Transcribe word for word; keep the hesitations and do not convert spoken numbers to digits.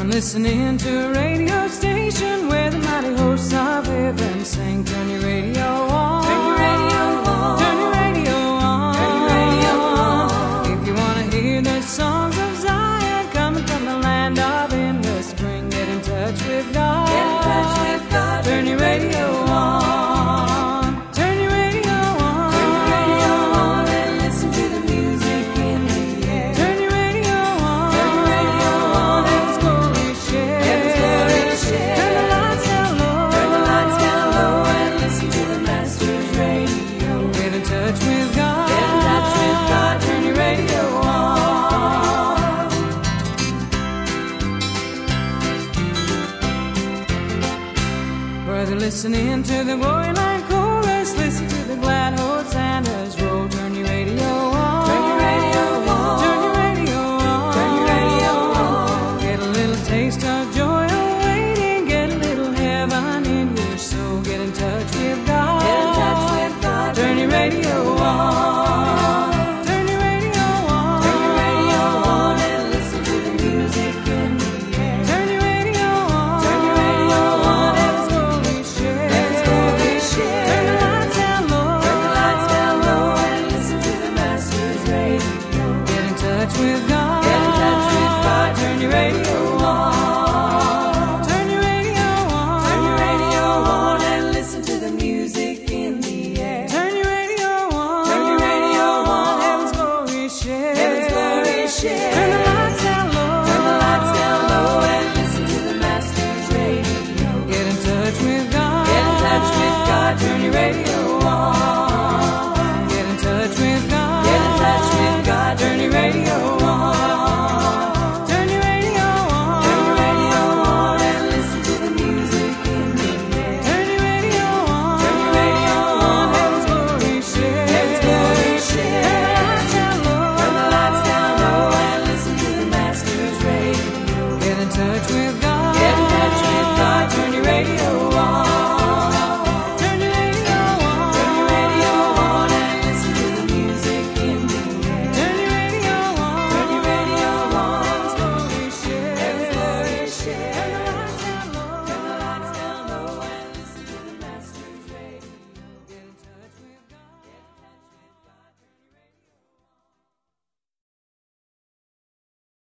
Listening to a radio station where the mighty hosts of heaven sing. Turn your radio on. Turn your radio on. Turn your radio on. Turn your radio on. If you want to hear the songs of Zion coming from the land of endless spring, get in touch with God. Get in touch with God. Turn your radio on. Turn your radio on. Turn your radio on and listen to the music in the air. Turn your radio on. Turn your radio on and it's glory share. Turn the lights down low. Turn the lights down low and listen to the Master's radio. Get in touch with God. Get in touch with God. Turn your radio on. Brother, listening to the glory.